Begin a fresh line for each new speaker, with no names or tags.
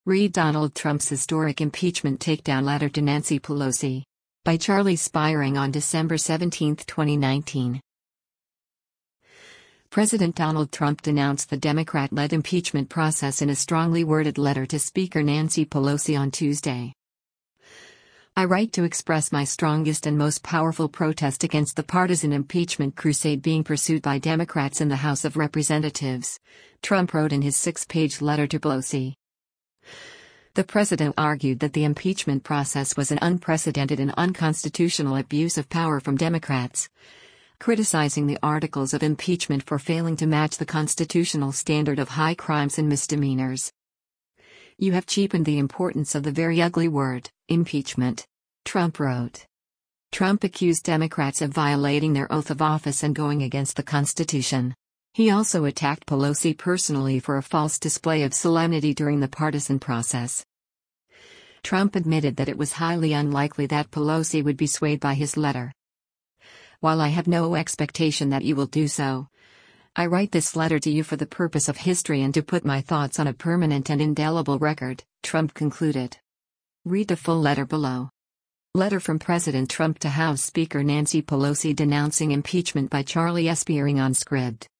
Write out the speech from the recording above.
Read Donald Trump's historic impeachment takedown letter to Nancy Pelosi. By Charlie Spiering on December 17, 2019. President Donald Trump denounced the Democrat-led impeachment process in a strongly worded letter to Speaker Nancy Pelosi on Tuesday. I write to express my strongest and most powerful protest against the partisan impeachment crusade being pursued by Democrats in the House of Representatives, Trump wrote in his 6-page letter to Pelosi. The president argued that the impeachment process was an unprecedented and unconstitutional abuse of power from Democrats, criticizing the articles of impeachment for failing to match the constitutional standard of high crimes and misdemeanors. You have cheapened the importance of the very ugly word, impeachment, Trump wrote. Trump accused Democrats of violating their oath of office and going against the Constitution. He also attacked Pelosi personally for a false display of solemnity during the partisan process. Trump admitted that it was highly unlikely that Pelosi would be swayed by his letter. While I have no expectation that you will do so, I write this letter to you for the purpose of history and to put my thoughts on a permanent and indelible record, Trump concluded. Read the full letter below. Letter from President Trump to House Speaker Nancy Pelosi denouncing impeachment by Charlie Spiering on Scribd.